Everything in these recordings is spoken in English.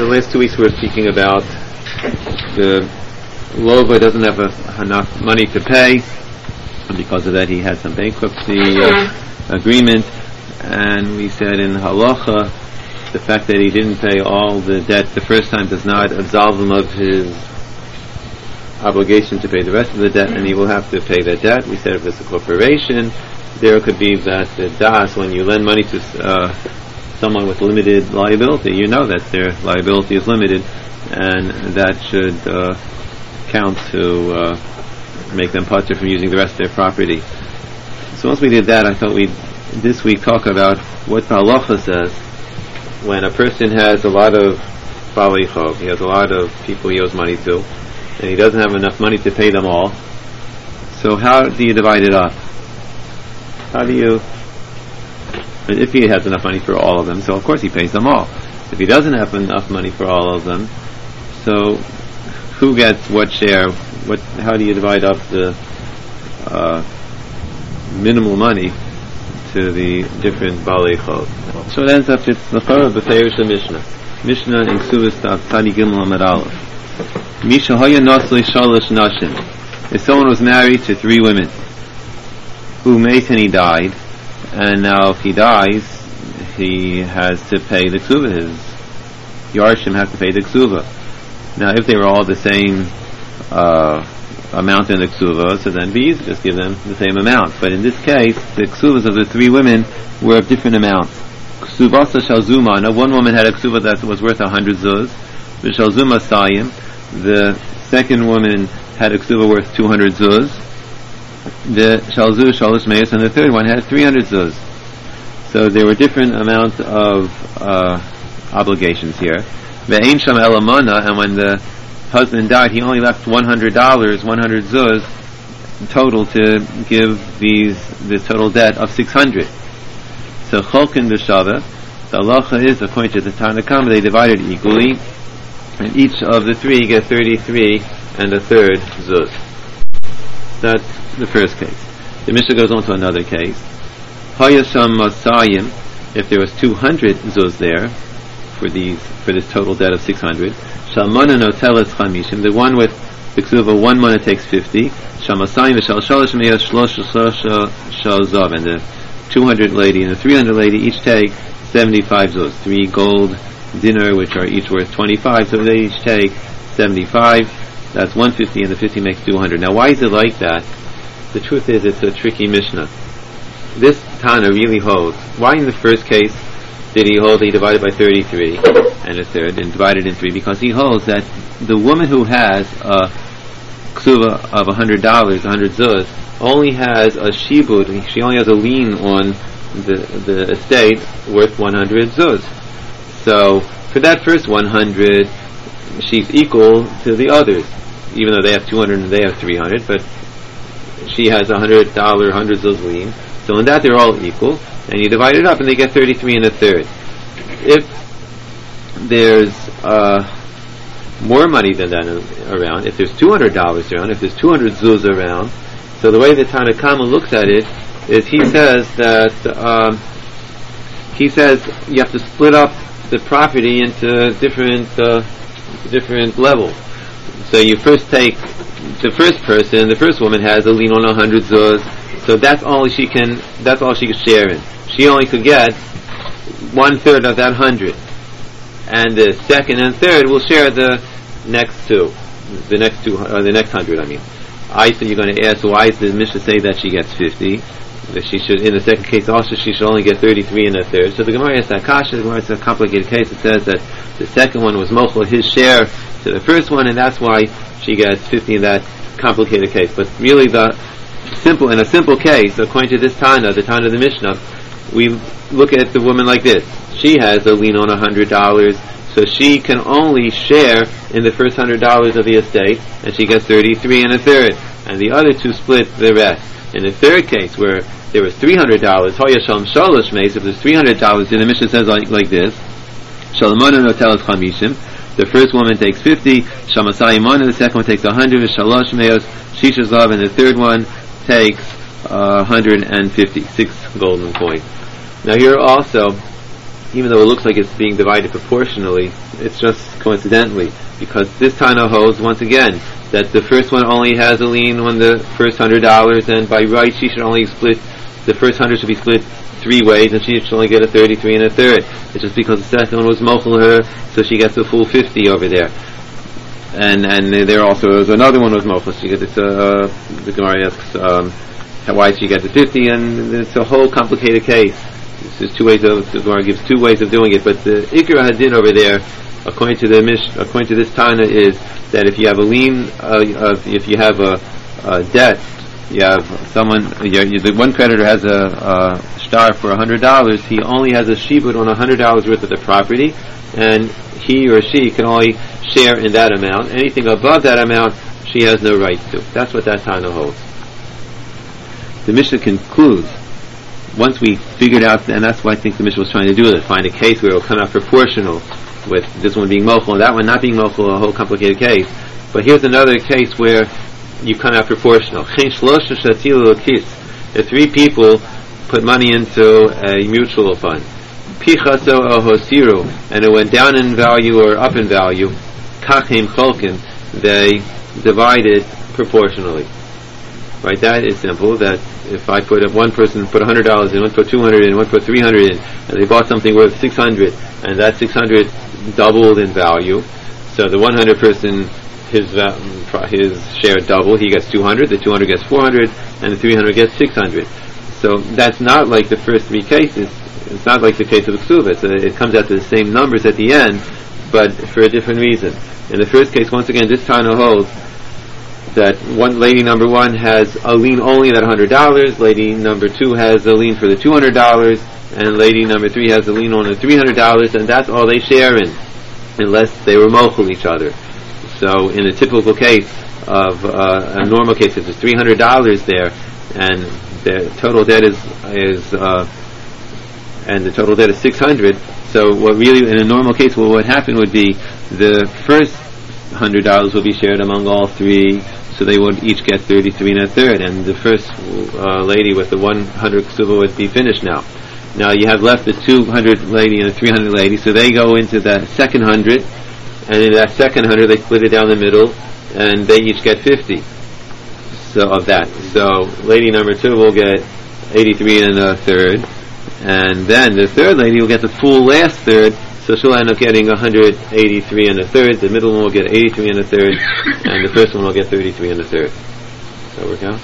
The last 2 weeks we were speaking about the Lova doesn't have enough money to pay, and because of that he had some bankruptcy agreement, and we said in Halacha the fact that he didn't pay all the debt the first time does not absolve him of his obligation to pay the rest of the debt, and he will have to pay that debt. We said if it's a corporation, there could be that the das, when you lend money to someone with limited liability, you know that their liability is limited, and that should count to make them patur from using the rest of their property. So once we did that, I thought we'd this week talk about what the halacha says when a person has a lot of balei chov, he has a lot of people he owes money to, and he doesn't have enough money to pay them all. So how do you divide it up? How do you, if he has enough money for all of them, so of course he pays them all. If he doesn't have enough money for all of them, so who gets what share? How do you divide up the minimal money to the different balei chov? So it ends up it's the Chara b'Feirish Mishnah in Ksubas Tav Tzadi Gimel Amud Aleph. Misha Haya Nasli Shalosh Nashim. If someone was married to 3 women, who made and he died, and now if he dies, he has to pay the ksuba. His Yarshim have to pay the ksuba. Now, if they were all the same amount in the ksuba, so then be easy, just give them the same amount. But in this case, the ksubas of the 3 women were of different amounts. Ksubasa Shalzuma. Now, one woman had a ksuba that was worth 100 zuz. The Shalzuma Sayim. The second woman had a ksuba worth 200 zuz. The Shalzu Shalosh Meis, and the third one had 300 zuz. So there were different amounts of obligations here. Ve'ein sham elamana, and when the husband died, he only left $100, 100 zuz total to give this total debt of 600. So cholkin b'shava, the halacha is, according to the Tanakh, they divided equally, and each of the 3 get 33 and a third zuz. That's the first case. The Mishnah goes on to another case. Hayasham Masayim, if there was 200 zuz there for this total debt of 600. Shalmana Noteles Chamishim, the one with the ksuva 1 mana takes 50. Shamasayim v'shal shalosh meyas shlosh zav, and the 200 lady and the 300 lady each take 75 zuz, 3 gold dinar, which are each worth 25, so they each take 75. That's 150, and the 50 makes 200. Now, why is it like that? The truth is, it's a tricky Mishnah. This Tana really holds. Why in the first case did he hold he divided by 33 and a third and divided in 3? Because he holds that the woman who has a ksuva of $100, 100 zuz, only has a shibud. She only has a lien on the estate worth 100 zuz. So for that first 100, she's equal to the others, even though they have 200 and they have 300, but she has $100, 100 zuz lien. So in that they're all equal, and you divide it up and they get 33 and a third. If there's more money than that around, if there's $200 around, if there's 200 zuz around, so the way the Tanna Kama looks at it is he says you have to split up the property into different levels. So you first take the first person. The first woman has a lien on 100 zuz, so that's all she can share in. She only could get 1/3 of that 100, and the second and third will share the next 100. I mean, so you're going to ask, why does the Mishnah say that she gets 50? That she should, in the second case also, she should only get 33 and a third. So the Gemara asks that kasha. The Gemara is a complicated case. It says that the second one was mochel his share to the first one, and that's why she gets 50 in that complicated case. But really, in a simple case, according to this Tana, the Tana of the Mishnah, we look at the woman like this. She has a lien on $100, so she can only share in the first $100 of the estate, and she gets 33 and a third, and the other 2 split the rest. In the third case, where there was $300, Hoyasham Shalosh Meis, if there's $300, then the Mishnah says like this: Shalamana Notelas Chamishim. The first woman takes 50, Shamasayimana, the second one takes 100, Shalosh Meos, Shisha Zav, and the third one takes 150, 6 golden coins. Now here also, even though it looks like it's being divided proportionally, it's just coincidentally, because this Tana holds, once again, that the first one only has a lien on the first $100, and by right she should only split, the first 100 should be split 3 ways, and she should only get a 33 and a third. It's just because the second one was mochel her, so she gets a full 50 over there. And there also was another one was mochel. She gets the Gemara asks why she gets a 50, and it's a whole complicated case. There's 2 ways of, the Gemara gives 2 ways of doing it, but the Ikra Hadin over there, according to this Tana, is that if you have a lien, if you have a debt, you have someone, the one creditor has a star for $100, he only has a shibud on $100 worth of the property, and he or she can only share in that amount. Anything above that amount, she has no right to. That's what that Tana holds. The Mishnah concludes, once we figured out, and that's what I think the Mishnah was trying to do, to find a case where it will come out proportional, with this one being mochel and that one not being mochel, a whole complicated case. But here's another case where you come out proportional. If 3 people put money into a mutual fund, pichaso o hosiru, and it went down in value or up in value, kachim cholkin, they divide it proportionally. Right? That is simple. That if I put one person put $100 in, one put $200 in, one put $300 in, and they bought something worth $600, and that $600 doubled in value, so the 100 person, his share doubled. He gets $200, the 200 gets $400, and the 300 gets $600. So that's not like the first 3 cases. It's not like the case of the Ksuva. It comes out to the same numbers at the end, but for a different reason. In the first case, once again, this Tana holds that lady number 1 has a lien only at $100, lady number 2 has a lien for the $200, and lady number 3 has a lien on the $300, and that's all they share in, unless they were mochel each other. So in a typical case of a normal case, if there's $300 there, and the total debt is $600, so what really in a normal case, what would happen would be the first $100 will be shared among all 3, so they would each get 33 and a third, and the first lady with the 100 ksuba would be finished now. Now you have left the 200 lady and the 300 lady, so they go into the second 100, and in that second 100 they split it down the middle, and they each get 50. So of that, so lady number 2 will get 83 and a third, and then the third lady will get the full last third, so she'll end up getting 183 and a third, the middle one will get 83 and a third, and the first one will get 33 and a third. Does that work out?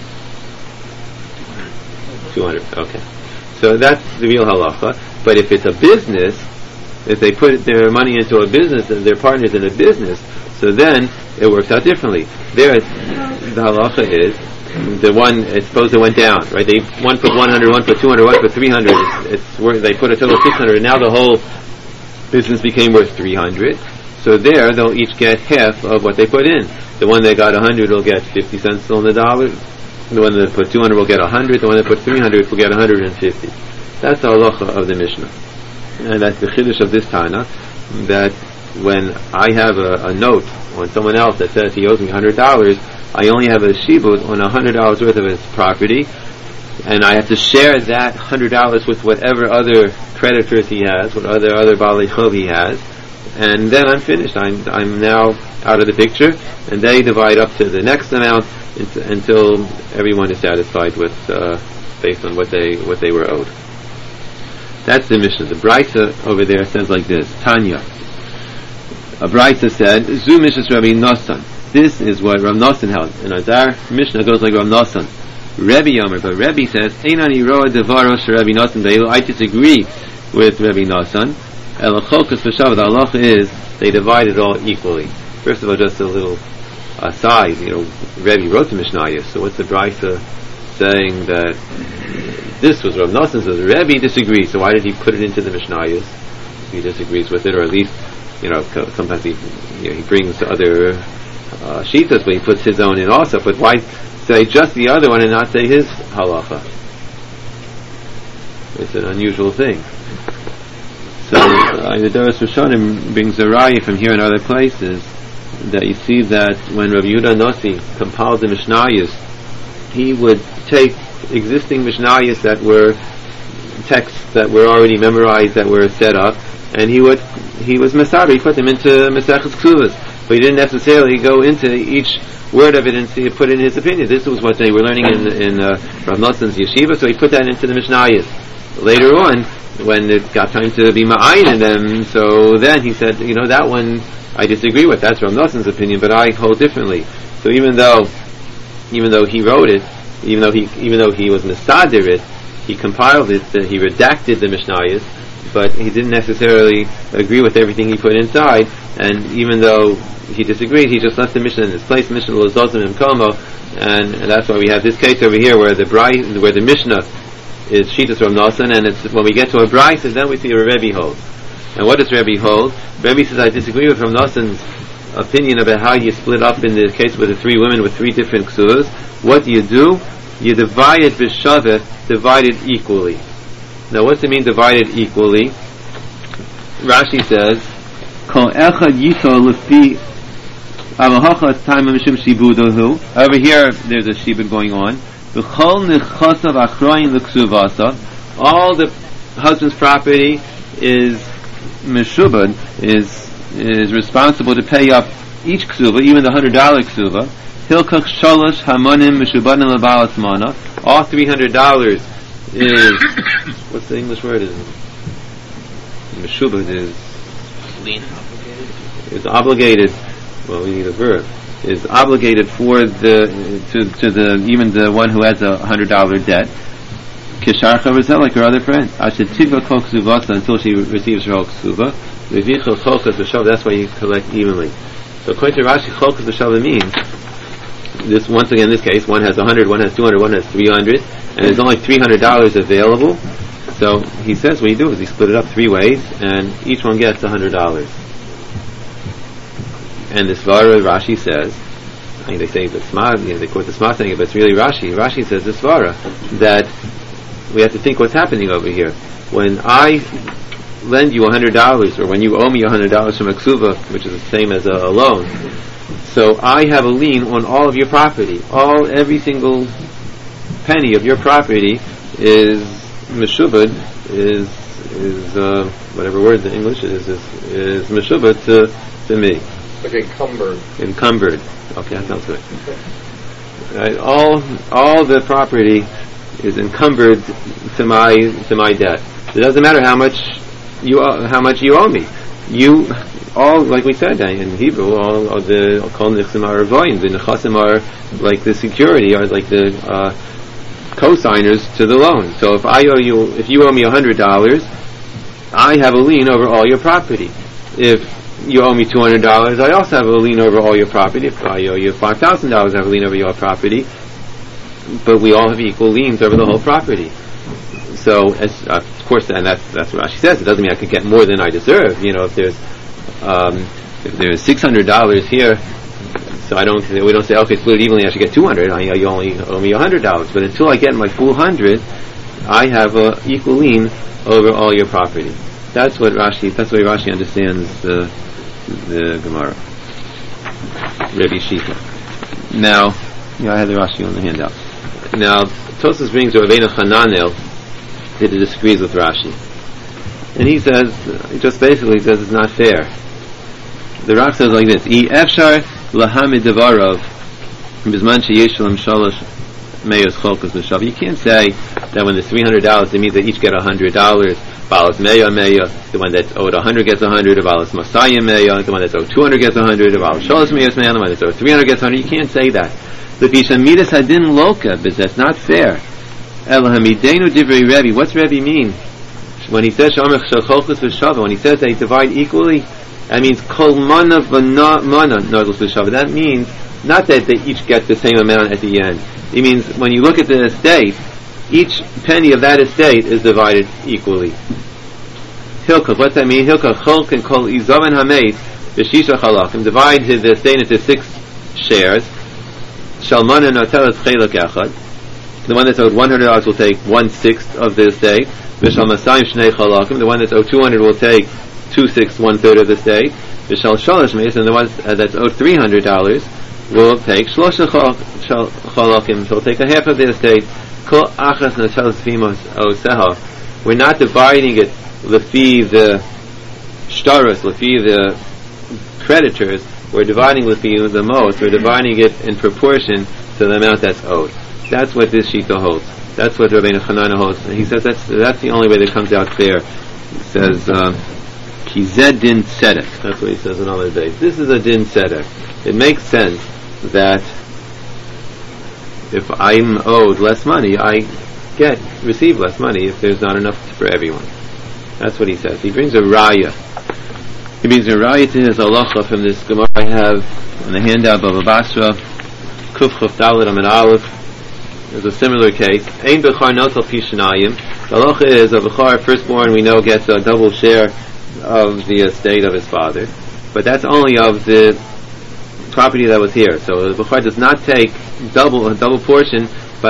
200, okay. So that's the real halacha. But if it's a business, if they put their money into a business and they're partners in a business, so then it works out differently. There, the halacha is the one. Suppose it went down, right? One put 100, one put 200, one put 300. They put a total of 600, and now the whole business became worth 300. So there, they'll each get half of what they put in. The one that got 100 will get 50 cents on the dollar. The one that put 200 will get 100. The one that put 300 will get 150. That's the halacha of the Mishnah. And that's the chiddush of this Tana, that when I have a note on someone else that says he owes me $100, I only have a shibud on $100 worth of his property, and I have to share that $100 with whatever other creditors he has, what other balei chov he has, and then I'm finished. I'm now out of the picture, and they divide up to the next amount until everyone is satisfied with based on what they were owed. That's the Mishnah. The Braisa over there says like this: Tanya. A Braisa said, "Zu Mishas Rabbi Nosson." This is what Rav Nosson held. And our Mishnah goes like Rav Nosson. Rebbe Yomer, but Rebbe says, "Einani roa devaro Rabbi Nosson ve'elu." I disagree with Rebbe Nosson. Elachokos v'shav. The halacha is they divide it all equally. First of all, just a little aside. Rebbe wrote the Mishnayos. So what's the Braisa saying that this was Rav Nosson? Says Rebbe disagrees. So why did he put it into the Mishnayos? He disagrees with it, or at least sometimes he brings other shitas, but he puts his own in also. But why say just the other one and not say his halacha? It's an unusual thing. So the Doros Rishonim brings a raya from here and other places that you see that when Rabbi Yehuda Nossi compiled the Mishnayos, he would take existing Mishnayos that were texts that were already memorized, that were set up, and he was Masaber, he put them into Maseches Ksuvas, but he didn't necessarily go into each word of it and put in his opinion. This was what they were learning in Rav Noson's yeshiva, so he put that into the Mishnayos. Later on, when it got time to be ma'ayin in them, so then he said, that one I disagree with. That's Rav Noson's opinion, but I hold differently. So even though he wrote it, even though he was Mesader it, he compiled it, he redacted the Mishnayos, but he didn't necessarily agree with everything he put inside, and even though he disagreed, he just left the Mishnah in its place. Mishnah Lozozim and Komo, and that's why we have this case over here where the Mishnah is Shitas Rav Noson, and it's when we get to a Brisa, then we see a Rebbe hold. And what does Rebbe hold? Rebbe says, I disagree with Rav Noson's opinion about how you split up in the case with the 3 women with 3 different ksuvas. What do? You divide it b'shaveh, divide it equally. Now, what's it mean, divided equally? Rashi says, Kol echad yito lefi avahacha taima mishum shibudohu. Over here, there's a shibud going on. V'chol nechasav achroyin l'ksuvasa. All the husband's property is meshubad, is responsible to pay up each ksuva, even the $100 ksuva. Hilkach shalosh hamanim meshubadim lebalas mana. All $300 is what's the English word? Is meshubad is lien obligated. Is obligated. Well, we need a verb. Is obligated for the even the one who has a $100 debt. Kishar chaverzel, like her other friend. Ashetiva kol ksuvasa, until she receives her whole ksuva. Levichel cholkas b'shav. That's why you collect evenly. So according to Rashi, cholkas b'shav means this. Once again, in this case, one has 100, one has 200, one has 300, and there's only $300 available. So he says what you do is he split it up 3 ways, and each one gets $100. And the Svara Rashi says, I think they say the Sma, they quote the Sma saying it, but it's really Rashi. Rashi says the Svara that we have to think what's happening over here. When I lend you $100, or when you owe me $100 from a ksuva, which is the same as a loan, so I have a lien on all of your property. Every single penny of your property is meshubad, is whatever word the English is meshubad to me. Like Encumbered. Okay, that sounds good. Right, all the property is encumbered to my debt. It doesn't matter how much you owe me. You all, like we said in Hebrew, all of the kol nichsim are avoyim. The nechasim are like the security, are like the co-signers to the loan. So if you owe me $100, I have a lien over all your property. If you owe me $200, I also have a lien over all your property. If I owe you $5,000, I have a lien over your property. But we all have equal liens over the whole property. So, of course, and that's what Rashi says. It doesn't mean I could get more than I deserve. If there's $600 here, so we don't say, okay, split it evenly, I should get $200. You only owe me $100. But until I get my full $100, I have an equal lien over all your property. That's the way Rashi understands the Gemara. Rebbe Shita. Now, I have the Rashi on the handout. Now, Tosas brings Rabbeinu Hananel that he disagrees with Rashi. And he says, just basically says it's not fair. The Rav says like this, I efshar lahamid devarov bizman sheyesh lam shalosh meyos cholkas b'shav. You can't say that when there's $300, it means they each get $100. Balas meya meya, the one that's owed 100 gets 100. Balas masaya meya, the one that's owed 200 gets 100. Balas shalosh meyos meya, the one that's owed 300 gets 100. You can't say that. The Bishamidas hadin loka, because that's not fair. Elhamidenu divrei Rebbe. What's Rebbe mean? When he says Shamech shel cholkas v'shava, when he says they divide equally, that means kol mana v'na mana nodlos v'shava. That means not that they each get the same amount at the end. It means when you look at the estate, each penny of that estate is divided equally. Hilkach, what's that mean? Hilkach cholk and kol izavan hameis v'shisha chalakim. Divide the estate into 6 shares. Shalmana notelas chelak echad. The one that's owed $100 will take 1/6 of the estate. V'shal masayim shnei chalakim. The one that's owed 200 will take 2/6, 1/3 of the estate. V'shal shalosh meis, and the one that's owed $300 will take shlosha chalakim. He'll take a half of the estate. Kol achas notelas fimos oseha. we're not dividing it lefi the shtaros, lefi the creditors. We're dividing lefi the most. We're dividing it in proportion to the amount that's owed. That's what this shita holds. That's what Rabbeinu Chananel holds. And he says that's the only way that comes out fair. He says, Ki zed din tzedek. That's what he says in other days. This is a din tzedek. It makes sense that if I'm owed less money, I receive less money if there's not enough for everyone. That's what he says. He brings a raya. He brings a raya to his halacha from this Gemara I have on the handout of Bava Basra, Kuf Chuf Dalet Amid Aleph. There's a similar case. Ein bechar notel pi shnayim. The halacha is a bechar, firstborn, we know gets a double share of the estate of his father, but that's only of the property that was here. So the bechar does not take a double portion.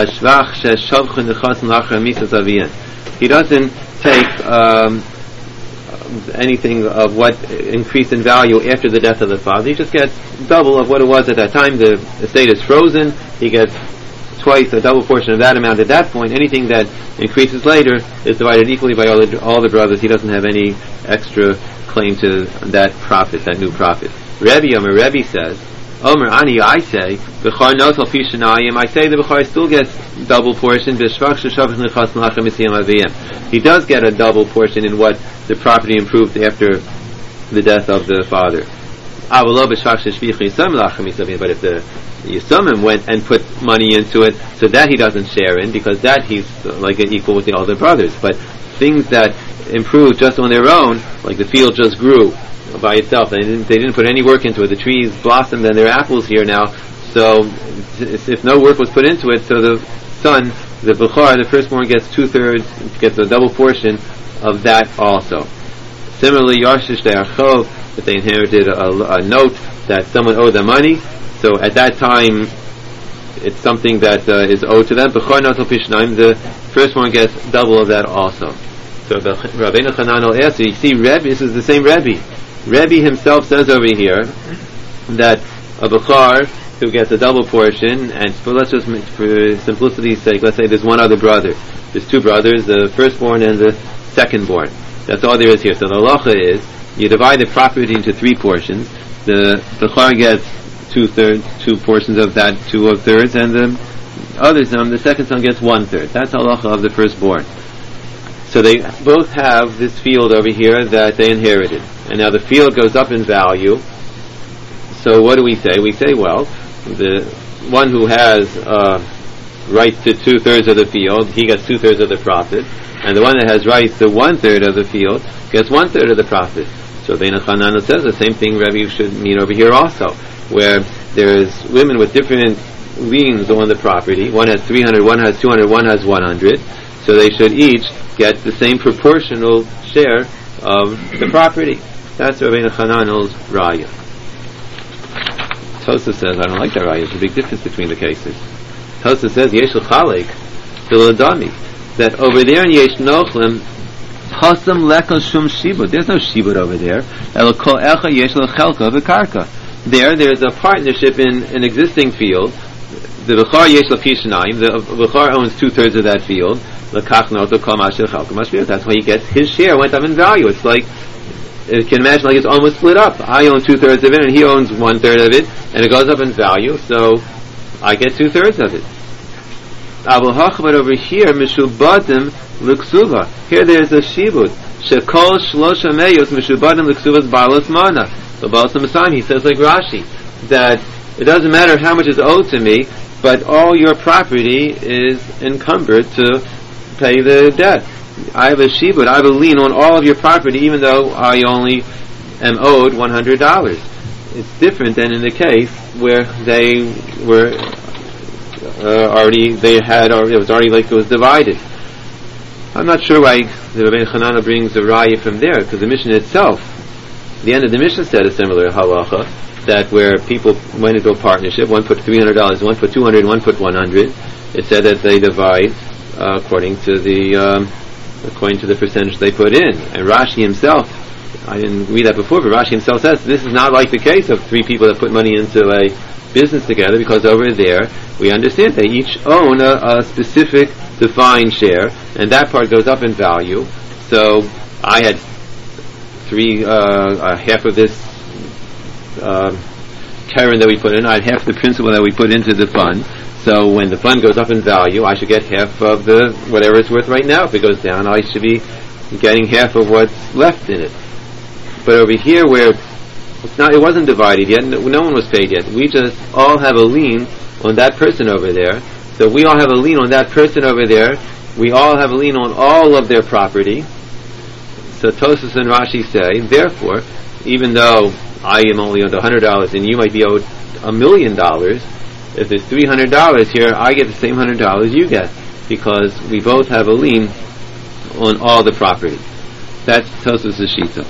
He doesn't take anything of what increased in value after the death of the father. He just gets double of what it was at that time. The estate is frozen. He gets twice a double portion of that amount at that point. Anything that increases later is divided equally by all the brothers. He doesn't have any extra claim to that profit, that new profit. Rebbe says, Omer Ani, I say, Bechar Nosal Pishanayim, I say the Bechar still gets double portion, he does get a double portion in what the property improved after the death of the father. But if the Yisomim went and put money into it, so that he doesn't share in, because that he's like an equal with the older brothers. But things that improve just on their own, like the field just grew by itself, they didn't put any work into it. The trees blossomed and there are apples here now. So if no work was put into it, so the son, the Bechar, the firstborn, gets 2/3, gets a double portion of that also. Similarly, Yarshish De'achov, that they inherited a note that someone owed them money. So at that time, it's something that is owed to them. Bechar Notel Pishnaim, the firstborn gets double of that also. So Rabbeinu Chananel asks, you see, Rebbe, this is the same Rebbe. Rebbe himself says over here that a Bechar who gets a double portion, and let's just, for simplicity's sake, let's say there's one other brother. There's two brothers, the firstborn and the secondborn. That's all there is here. So the halacha is, you divide the property into 3 portions. The Bechar gets 2/3, 2 portions of that, 2/3, and the other son, the second son, gets 1/3. That's halacha of the firstborn. So they both have this field over here that they inherited. And now the field goes up in value. So what do we say? We say, well, the one who has right to 2/3 of the field, he gets 2/3 of the profit. And the one that has right to 1/3 of the field gets 1/3 of the profit. So Rabbeinu Chananel says the same thing Rebbe should mean over here also, where there's women with different liens on the property. One has 300, one has 200, one has 100. So they should each get the same proportional share of the property. That's Rabbeinu Chananel's raya. Tosafos says, I don't like that raya. There's a big difference between the cases. Tosafos says, Yesh l'chalek d'ladami, that over there in Yesh Nochlim, Hasam lekal shum shibud. There's no shibud over there. El kol echa yesh l'chelka v'karka. There's a partnership in an existing field. The Bechar yesh l'pishnayim. The Bechar owns 2/3 of that field. L'kach noto kol masher chelka mashvir. That's why he gets his share went up in value. It's like, you can imagine like it's almost split up. I own 2/3 of it and he owns 1/3 of it, and it goes up in value, so I get 2/3 of it. But over here, mishubadim l'ksuva. Here there's a shibud. Shekol shlosha meyos mishubadim l'ksuvas balas mana. So Baal Samasani, he says like Rashi, that it doesn't matter how much is owed to me, but all your property is encumbered to pay the debt. I have a shibud, I have a lien on all of your property, even though I only am owed $100. It's different than in the case where they were it was already like it was divided. I'm not sure why the Rabbeinu Chananel brings the raya from there, because the Mishnah itself, the end of the Mishnah said a similar halacha, that where people went into a partnership, one put $300, one put $200, one put $100. It said that they divide according to the percentage they put in. And Rashi himself, I didn't read that before, but Rashi himself says this is not like the case of 3 people that put money into a business together, because over there we understand they each own a specific defined share, and that part goes up in value. So I had half of this Karen that we put in, I had half the principal that we put into the fund. So when the fund goes up in value, I should get half of the whatever it's worth right now. If it goes down, I should be getting half of what's left in it. But over here, where it wasn't divided yet, no one was paid yet. We just all have a lien on that person over there. So we all have a lien on that person over there. We all have a lien on all of their property. So Tosfos and Rashi say, therefore, even though I am only owed $100 and you might be owed $1 million, if there's $300 here, I get the same $100 you get, because we both have a lien on all the property. That's Tosfos' Shita.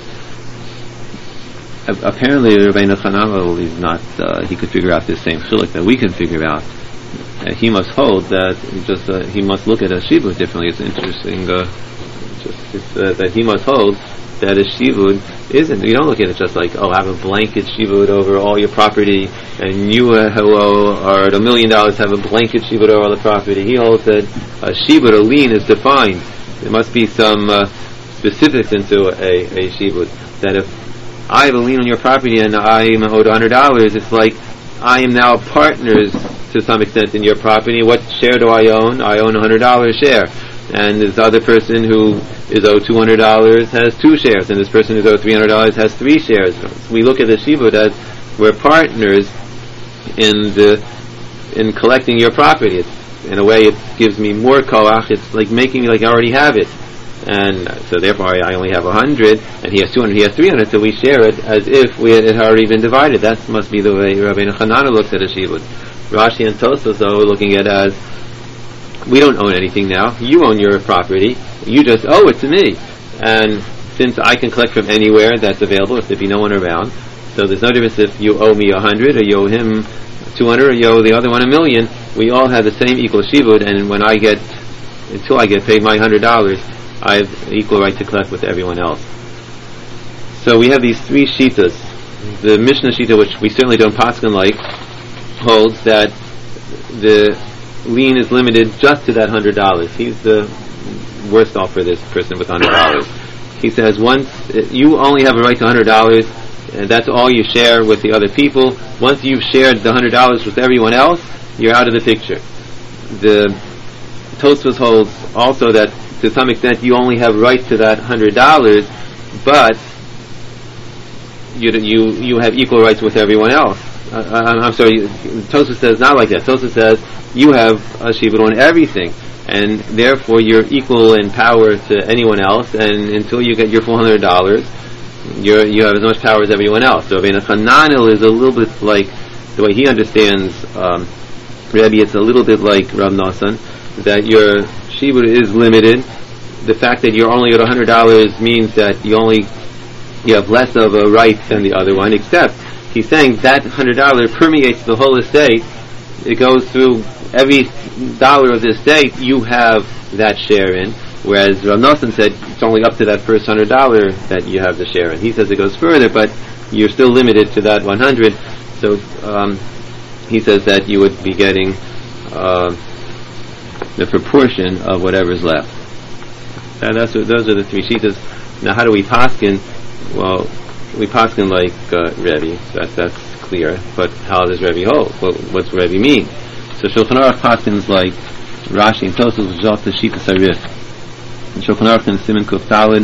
Apparently, Rabbeinu Chananel is not. He could figure out this same chiluk that we can figure out. He must hold that he must look at a shibud differently. It's interesting. That he must hold that a shibud isn't. You don't look at it just like, I have a blanket shibud over all your property, and you who are $1 million have a blanket shibud over all the property. He holds that a shibud, a lien, is defined. There must be some specifics into a shibud. That if I have a lien on your property and I am owed $100, it's like I am now partners to some extent in your property. What share do I own? I own $100 share. And this other person who is owed $200 has 2 shares, and this person who's owed $300 has 3 shares. So we look at the shibud as we're partners in collecting your property. In a way, it gives me more koach. It's like making me like I already have it. And so therefore I only have 100, and he has 200, he has 300, so we share it as if it had already been divided. That must be the way Rabbeinu Chananel looks at a shibud. Rashi and Tosfos, though, are looking at it as, we don't own anything now. You own your property. You just owe it to me. And since I can collect from anywhere that's available, if there be no one around, so there's no difference if you owe me 100, or you owe him 200, or you owe the other one $1 million. We all have the same equal shibud, and until I get paid my $100, I have equal right to collect with everyone else. So we have these 3 shitas. The Mishnah shita, which we certainly don't paskin like, holds that the lien is limited just to that $100. He's the worst off for this person with $100. He says once you only have a right to $100, and that's all you share with the other people. Once you've shared the $100 with everyone else, you're out of the picture. The Tosfos holds also that to some extent you only have right to that $100, but you have equal rights with everyone else. I'm sorry, Tosfos says not like that. Tosfos says you have a shibud on everything, and therefore you're equal in power to anyone else, and until you get your full $100, you have as much power as everyone else. So Rabbeinu Chananel is a little bit like, the way he understands Rebbe, it's a little bit like Rav Nosson, that your shibud is limited. The fact that you're only at $100 means that you have less of a right than the other one, except he's saying that $100 permeates the whole estate. It goes through every dollar of the estate you have that share in, whereas Rav Nosson said it's only up to that first $100 that you have the share in. He says it goes further, but you're still limited to that 100. So he says that you would be getting the proportion of whatever's left. And those are the 3 shitas. Now, how do we paskin? Well, we paskin like Rebbe. That's clear. But how does Rebbe hold? Well, what's Rebbe mean? So Shulchan Aruch paskins like Rashi and Tosfos Zot the Shita Sarif. And Shulchan Aruch in Siman Kuf Daled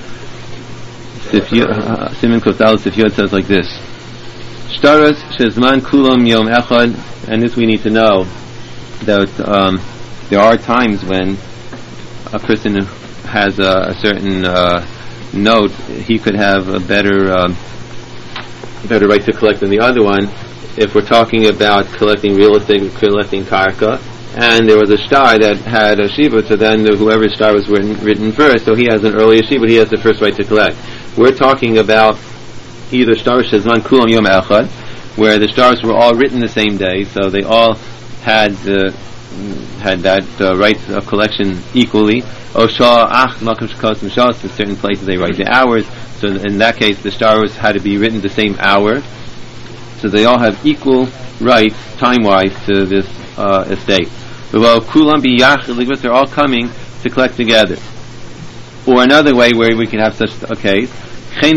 Sifyot says like this: Shtaras shezman kulam yom echad. And this we need to know, that there are times when a person has a certain note, he could have a better right to collect than the other one. If we're talking about collecting real estate, collecting karka, and there was a shtar that had a shibud, so then whoever's shtar was written first, so he has an earlier shibud, he has the first right to collect. We're talking about either shtar shezman kulam yom echad, where the stars were all written the same day, so they all had that right of collection equally. In certain places they write the hours, so in that case the stars had to be written the same hour, so they all have equal rights time-wise to this estate. They're all coming to collect together. Or another way where we can have such a case, if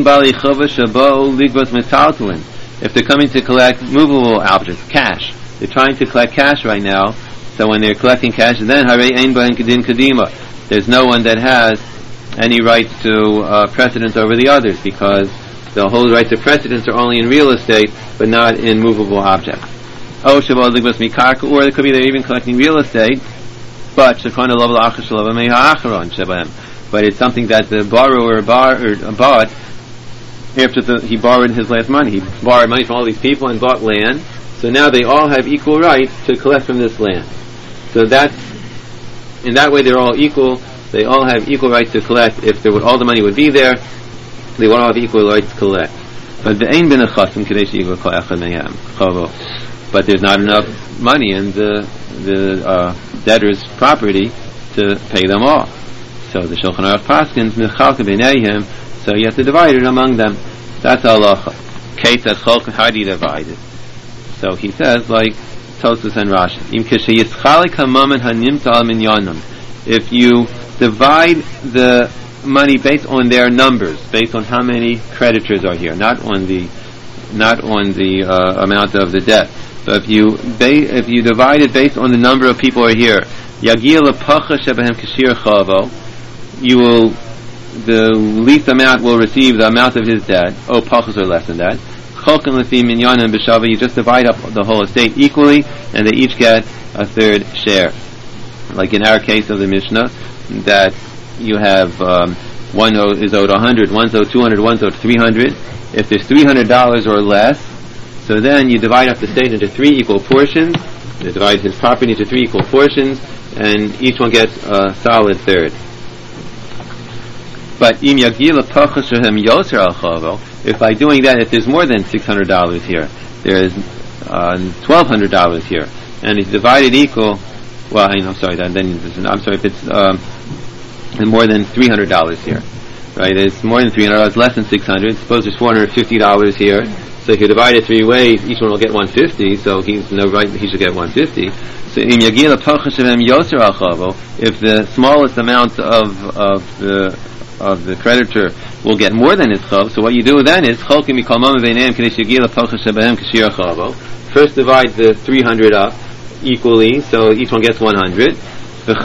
they're coming to collect movable objects, cash, they're trying to collect cash right now, so when they're collecting cash, then there's no one that has any right to precedence over the others, because the whole rights of precedence are only in real estate, but not in movable objects. Or it could be they're even collecting real estate, but it's something that the borrower bought after he borrowed his last money. He borrowed money from all these people and bought land, so now they all have equal rights to collect from this land. So that, in that way, they're all equal. They all have equal rights to collect. If there would, all the money would be there, they would all have equal rights to collect. But there's not enough money in the debtor's property to pay them all. So the Shulchan Aruch paskins mechalke b'neihem, so you have to divide it among them. That's halacha. Keitzad cholken, how do you divide it? So he says, like Tosfos and Rashi, im kisheyischalik hamamen hanimta al minyanim. If you divide the money based on their numbers, based on how many creditors are here, not on the amount of the debt. So if you divide it based on the number of people who are here, yagia lepacha shebehem kashir chavo, the least amount will receive the amount of his debt, pachas or less than that. Cholken lefi minyanim b'shava, you just divide up the whole estate equally, and they each get a third share. Like in our case of the Mishnah, that you have one is owed 100, one's owed 200, one's owed 300. If there's $300 or less, so then you divide up the estate into 3 equal portions. You divide his property into 3 equal portions, and each one gets a solid third. But im yagila pachashahem yoser al chavo, if by doing that, if there's more than $600 here, there's $1,200 here, and it's divided equal. Well, I'm sorry. If it's more than $300 here, right? It's more than $300, less than $600. Suppose there's $450 here. So if you divide it 3 ways, each one will get $150. So he's no right; he should get $150. So im yagila pachashahem yoser al chavo, if the smallest amount of the creditor will get more than his chav, so what you do then is first divide the 300 up equally, so each one gets 100. And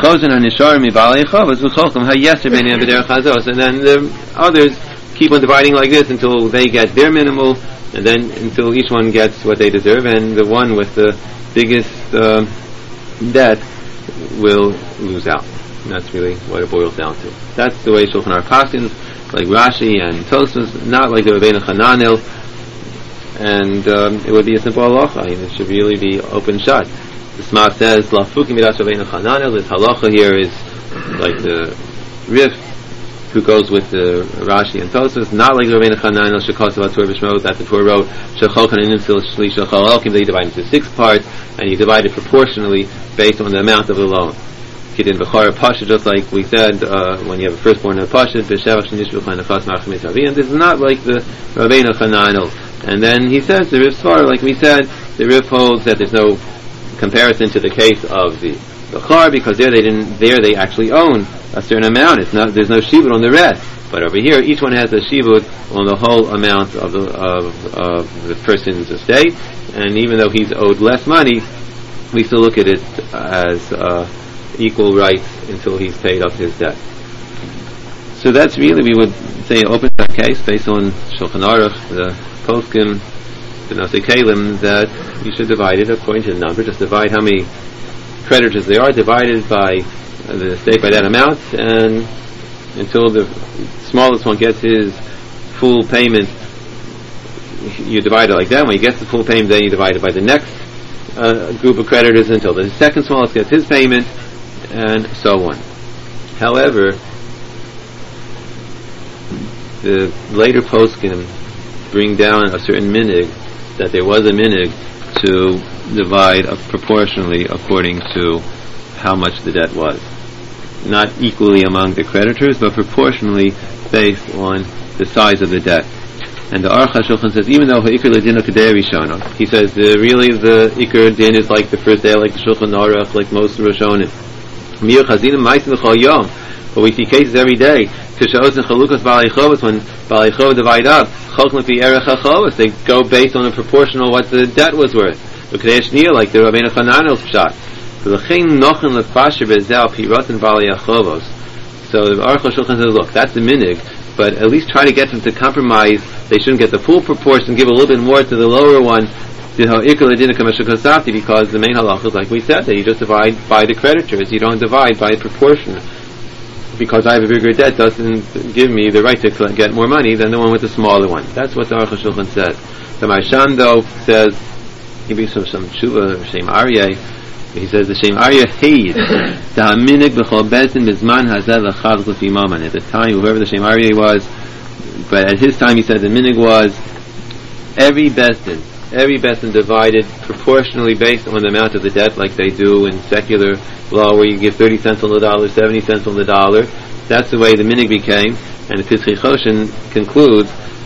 then the others keep on dividing like this until they get their minimal, and then until each one gets what they deserve, and the one with the biggest debt will lose out. And that's really what it boils down to. That's the way Shulchan Aruch paskins, like Rashi and Tosfos, not like the Rabbeinu Hananel, and it would be a simple halacha. It should really be open shut. The Sma says, Lafukim midas Rabbeinu Hananel, this halacha here is like the Rif, who goes with the Rashi and Tosfos, not like the Rabbeinu Hananel, Shekosav HaTorah B'Shmot, that the Torah wrote, Shecholkan Inim Sil Shli Shechol Elkim, that you divide into 6 parts, and you divide it proportionally based on the amount of the loan. Kidin Bechara Pasha, just like we said, when you have a firstborn in a Pasha, B'Shevach Shenishbuch HaNefas Ma'achim Yisravi, and this is not like the Rabbeinu Hananel. And then he says, the Rif Svar, like we said, the Rif holds that there's no comparison to the case of the Bechar, because there they actually own a certain amount. There's no shibud on the rest. But over here, each one has a shibud on the whole amount of the person's estate, and even though he's owed less money, we still look at it as equal rights until he's paid up his debt. So that's really, we would say, open that case based on Shulchan Aruch, the Poskim, the Nosei Kalim, that you should divide it according to the number. Just divide how many creditors there are, divided by the estate by that amount, and until the smallest one gets his full payment, you divide it like that. When he gets the full payment, then you divide it by the next group of creditors until the second smallest gets his payment, and so on. However, the later poskim bring down a certain minig, that there was a minig to divide proportionally according to how much the debt was. Not equally among the creditors, but proportionally based on the size of the debt. And the Aruch HaShulchan says, even though Ha'ikr L'Din HaKadei Rishona, he says the Ikr Din is like the first day, like the Shulchan Aruch, like most Rishonim. Mir Chazina Meisim B'chol Yom. But we see cases every day. Tishos and Chalukas Balei Chovos, when Balei Chov divide up, Cholkn Pi Erech HaChovos, they go based on a proportional what the debt was worth. L'Knei Shniya, like the Rabbeinu Chananel's pshat. L'chein Nochen L'Fasher Bezel Pirotin Balei Chovos. So the Aruch HaShulchan says, look, that's the minig, but at least try to get them to compromise. They shouldn't get the full proportion, give a little bit more to the lower one, because the main halacha is, like we said, that you just divide by the creditors, you don't divide by proportion. Because I have a bigger debt doesn't give me the right to get more money than the one with the smaller one. That's what the Aruch HaShulchan says. The Marshan, though, says, he brings some tshuva, Shem Aryeh. He says the Shem Aryeh Heid, the Haminig b'chol bezin b'zman hazeh l'chavz l'fi maman. At the time, whoever the Shem Aryeh was, but at his time he said the minig was every bezdin divided proportionally based on the amount of the debt, like they do in secular law, where you give 30 cents on the dollar, 70 cents on the dollar. That's the way the minig became. And the Pitzchi Choshen concludes,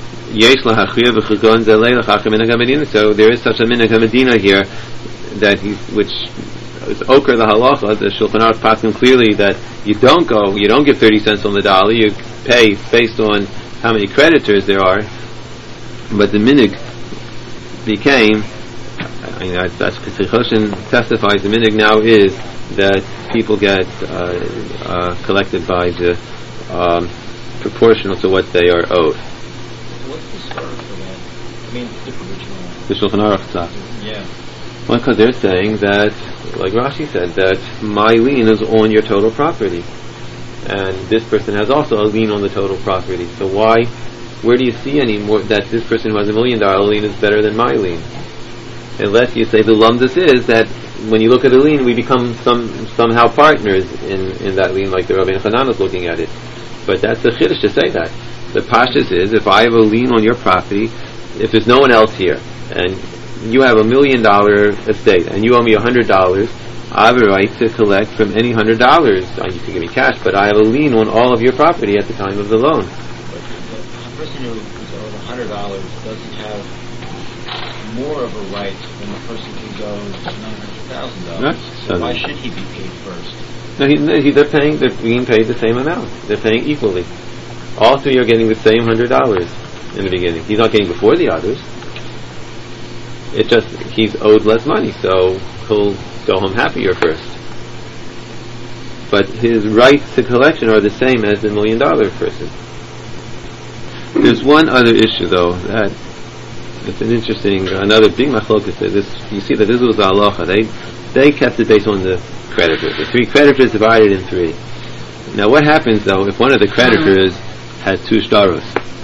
so there is such a minig HaMedina here, that which is okra the halacha. The Shulchan Aruch paskin clearly that you don't give 30 cents on the dollar, you pay based on how many creditors there are. But the minig became, that's Pitzchi Choshen testifies, the minig now is that people get collected by the proportional to what they are owed. So what's the start for that? I mean, the original. The Shulchan Aruch tzach. Yeah. Well, because they're saying that, like Rashi said, that my lien is on your total property, and this person has also a lien on the total property. So where do you see any more that this person who has $1 million lien is better than my lien? Unless you say the lumdus is that when you look at a lien, we become somehow partners in that lien, like the Rabbeinu Hanan is looking at it. But that's the chiddush to say that. The pashtus is, if I have a lien on your property, if there's no one else here, and you have $1 million estate, and you owe me $100, I have a right to collect from any $100. You can give me cash, but I have a lien on all of your property at the time of the loan. But the person who's owed $100 doesn't have more of a right than the person who's owed $900,000. So why should he be paid first? No, they're being paid the same amount. They're paying equally. All three are getting the same $100 in the beginning. He's not getting before the others. It's just he's owed less money, so he'll go home happier first. But his rights to collection are the same as the $1 million person. There's one other issue, though, that it's an interesting, another big machlokas. You see that this was the halacha. They kept it based on the creditors. The three creditors divided in three. Now, what happens though if one of the creditors has two shtaros?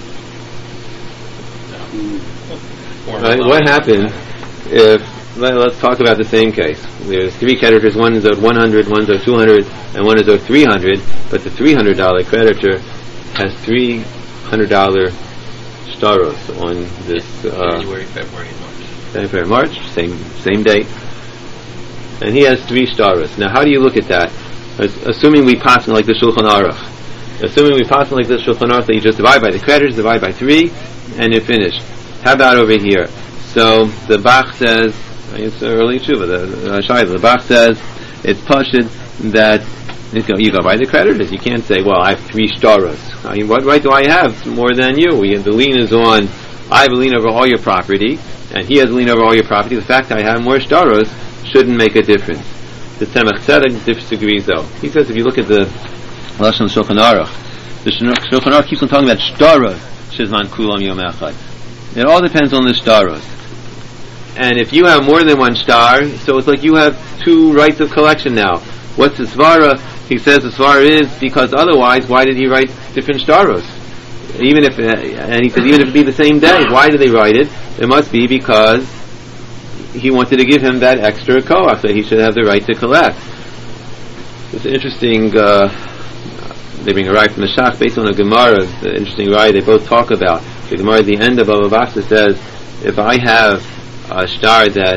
Right? What happens if? Let's talk about the same case. There's three creditors. One is owed 100, one is owed 200, and one is owed 300. But the $300 creditor has $300 shtaros on this January, February, March, same date, and he has 3 shtaros. Now, how do you look at that? Assuming we pass like the Shulchan Aruch, that you just divide by the creditors, divide by 3, and you're finished. How about over here? So the Bach says, it's early tshuva. The Bach says it's pashut that you go by the creditors. You can't say, well, I have 3 shtaros. I mean, what right do I have more than you? The lien is on. I have a lien over all your property, and he has a lien over all your property. The fact that I have more shtaros shouldn't make a difference. The Tzemach Tzedek disagrees, though. He says if you look at the Lashon Shulchan Aruch, the Shulchan Aruch keeps on talking about shtaros shizman kulam yom echad. It all depends on the shtaros. And if you have more than one shtar, so it's like you have 2 rights of collection now. What's the svara? He says the svara is because otherwise, why did he write different shtaros? And he says even if it be the same day, why did they write it? It must be because he wanted to give him that extra koach that he should have the right to collect. It's interesting. They bring a raya from the Shach based on a Gemara. The interesting raya they both talk about. The Gemara at the end of Bava Basra says, if I have a shtar that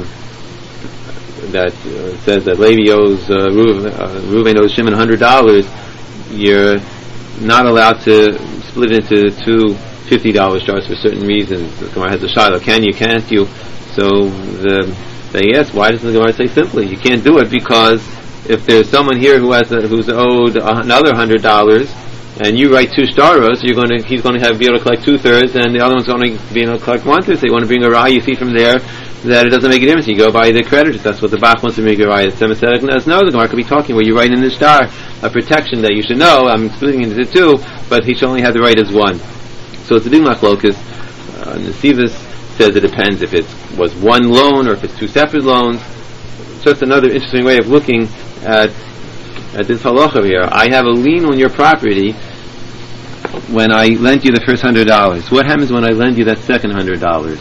says that Levi owes Reuven owes Shimon $100, you're not allowed to split it into 2 $50 stars for certain reasons. The Gemara has a shayla. Can you? Can't you? So they ask, why doesn't the Gemara say simply, you can't do it because if there's someone here who's owed another $100, and you write 2 staros, he's going to be able to collect 2/3, and the other one's going to be able to collect 1/3. So you want to bring a raya. You see from there that it doesn't make a difference. You go by the creditors. That's what the Bach wants to make a raya. No, the Gemara could be talking where you write in the star a protection that you should know. I'm splitting it into 2, but he should only have the right as 1. So it's a big machlokus. Nesivus says it depends if it was 1 loan or if it's 2 separate loans. Just another interesting way of looking at this halacha here. I have a lien on your property when I lent you the first $100. What happens when I lend you that second $100?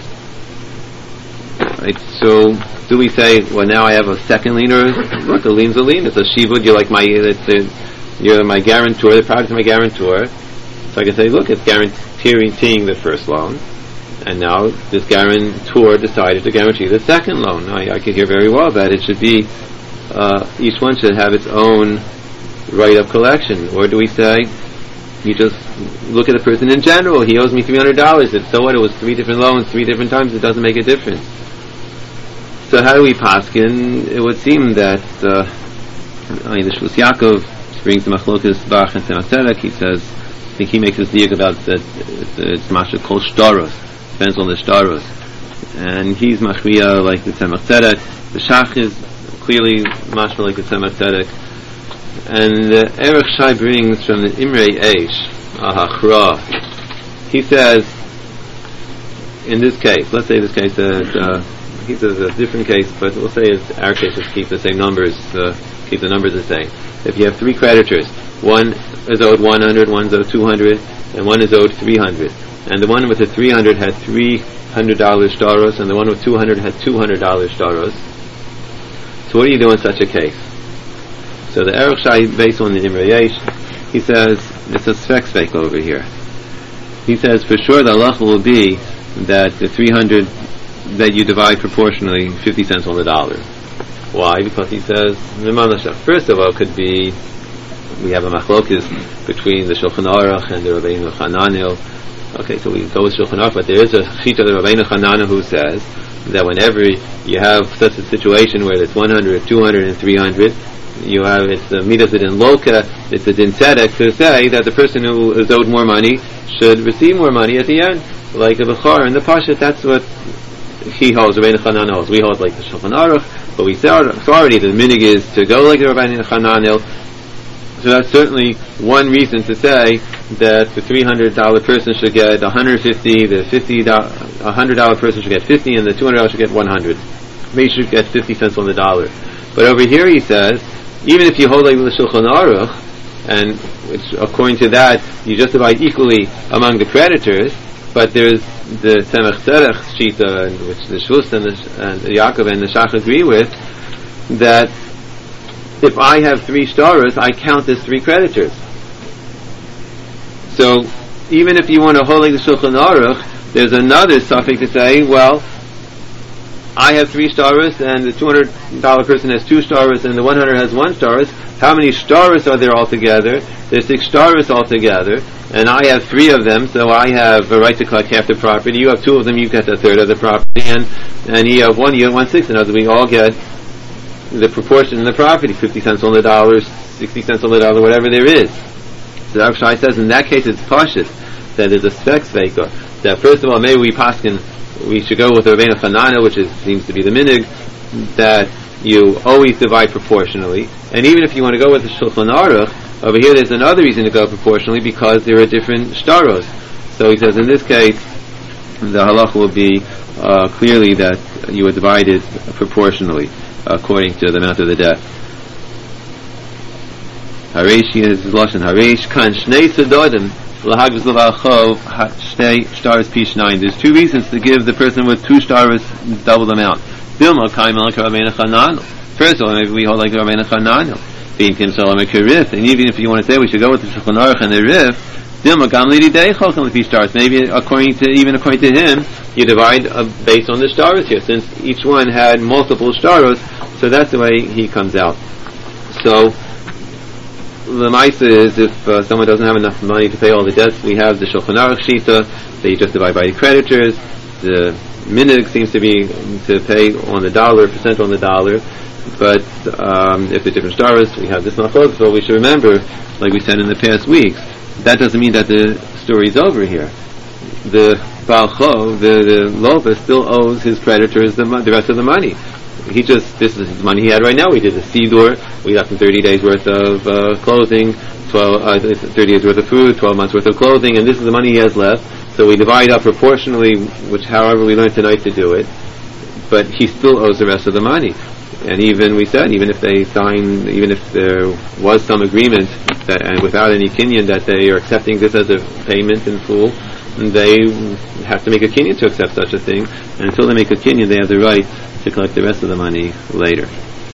Right, so do we say, well, now I have a second lien, or look, a lien's a lien. It's a shibud. You're my guarantor. The property's my guarantor. So I can say, look, it's guaranteeing the first loan, and now this guarantor decided to guarantee the second loan. Now, I could hear very well that it should be each one should have its own right of collection. Or do we say you just look at the person in general? He owes me $300. So what? It was 3 different loans, 3 different times. It doesn't make a difference. So how do we paskin? It would seem that the Shvus Yaakov brings the Machlokas Bach and Tzemach Tzedek. He says, I think he makes this diak about that it's Masha Kol Shtaros, depends on the Shtaros, and he's Machriya like the Tzemach Tzedek. The Shach is clearly Mashma like the Tzemach Tzedek, and Erech Shai brings from the Imrei Eish Ahachra. He says, in this case, let's say this case that he says a different case, but we'll say it's our case. Just keep the same numbers, keep the numbers the same. If you have 3 creditors, one is owed 100, one's owed 200, and one is owed 300, and the one with the 300 had $300 shtaros, and the one with 200 had $200 shtaros. So what do you do in such a case? So the Erech Shai, based on the Imrei Eish, he says it's a svek over here. He says for sure the halacha will be that the 300 that you divide proportionally 50 cents on the dollar. Why? Because he says first of all, could be we have a machlokes between the Shulchan Aruch and the Rabbeinu Hananel. Okay, so we go with Shulchan Aruch, but there is a sheet of the Rabbeinu Hananel who says that whenever you have such a situation where it's 100, 200, and 300, you have it's the midas in loka, it's the din tzedek to say that the person who is owed more money should receive more money at the end, like a bechor and the pashat. That's what he holds. Rabbeinu Hananel holds. We hold like the Shulchan Aruch, but we saw already the minig is to go like the Rabbeinu Hananel. So that's certainly one reason to say that the $300 person should get 150, the $100 person should get 50, and the $200 should get 100. They should get 50 cents on the dollar. But over here he says, even if you hold like the Shulchan Aruch, and which according to that you just divide equally among the creditors, but there's the Tzemach Tzedek Shita, which the Shvus and the Yaakov and the Shach agree with, that if I have 3 staros, I count as 3 creditors. So even if you want to hold like the Shulchan Aruch, there's another suffix to say, well, I have 3 staros, and the $200 person has 2 staros, and the 100 has 1 staros. How many staros are there altogether? There's 6 staros altogether, and I have 3 of them, so I have a right to collect half the property. You have 2 of them, you get a third of the property, and you have 1, you get 1/6. In other words, we all get the proportion in the property, 50 cents on the dollar, 60 cents on the dollar, whatever there is. So Rav Shai says in that case it's pashut, that there's a spek sveika, that first of all maybe we should go with the Rabbeinu Hananel, which seems to be the minig, that you always divide proportionally. And even if you want to go with the Shulchan Aruch, over here there's another reason to go proportionally, because there are different shtaros. So he says in this case the halach will be clearly that you would divide it proportionally according to the amount of the debt. Haresh is lashon haresh kan shnei sedodim lahagvus levalchov shtei shtaros pi shnayim. There's 2 reasons to give the person with 2 shtaros double the amount. Dilma kaim like Rabbeinu Hananel. First of all, maybe we hold like Rabbeinu Hananel. Being Tim Shalom Rif, and even if you want to say we should go with the Shulchan Aruch and the Rif, Dilma gam lidi dei cholchem lepi shtaros. Maybe according to him, you divide based on the shtaros here, since each one had multiple shtaros. So that's the way he comes out. So the ma'isa is if someone doesn't have enough money to pay all the debts, we have the Shulchan Aruch Shita that you just divide by the creditors. The minhag seems to be to pay on the dollar, percent on the dollar. But if the different stars, we have this machlokas. So we should remember, like we said in the past weeks, that doesn't mean that the story is over here. The Baal Chov, the Loba, still owes his creditors the rest of the money. This is the money he had right now. We did the Siddur, we got him 30 days worth of clothing, 30 days worth of food, 12 months worth of clothing, and this is the money he has left. So we divide up proportionally, which however we learned tonight to do it, but he still owes the rest of the money. And even we said, even if they sign, even if there was some agreement that, and without any kinyan, that they are accepting this as a payment in full, they have to make a kinyan to accept such a thing. And until they make a kinyan, they have the right to collect the rest of the money later.